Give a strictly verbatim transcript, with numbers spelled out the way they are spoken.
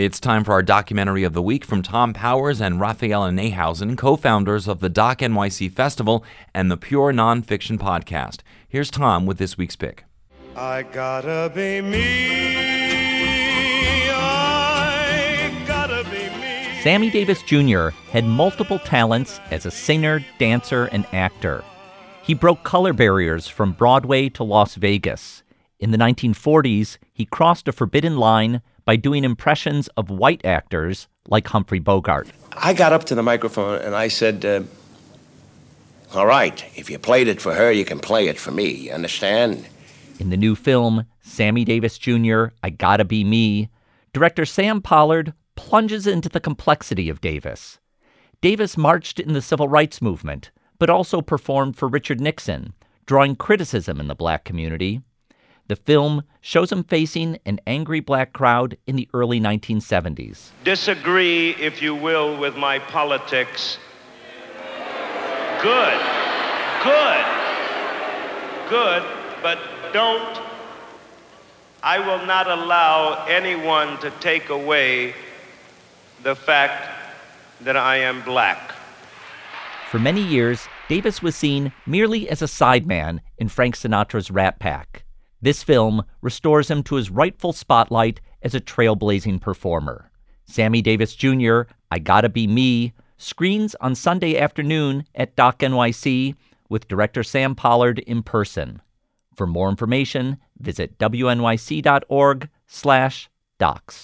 It's time for our documentary of the week from Tom Powers and Raphaela Nehausen, co-founders of the Doc N Y C Festival and the Pure Nonfiction Podcast. Here's Tom with this week's pick. I gotta be me. I gotta be me. Sammy Davis Junior had multiple talents as a singer, dancer, and actor. He broke color barriers from Broadway to Las Vegas. In the nineteen forties, he crossed a forbidden line by doing impressions of white actors like Humphrey Bogart. I got up to the microphone and I said, uh, all right, if you played it for her, you can play it for me, you understand? In the new film, Sammy Davis Junior, I Gotta Be Me, director Sam Pollard plunges into the complexity of Davis. Davis marched in the civil rights movement, but also performed for Richard Nixon, drawing criticism in the black community. The film shows him facing an angry black crowd in the early nineteen seventies. Disagree, if you will, with my politics. Good. Good. Good, but don't. I will not allow anyone to take away the fact that I am black. For many years, Davis was seen merely as a sideman in Frank Sinatra's Rat Pack. This film restores him to his rightful spotlight as a trailblazing performer. Sammy Davis Junior, I Gotta Be Me, screens on Sunday afternoon at Doc N Y C with director Sam Pollard in person. For more information, visit W N Y C dot org slash docs.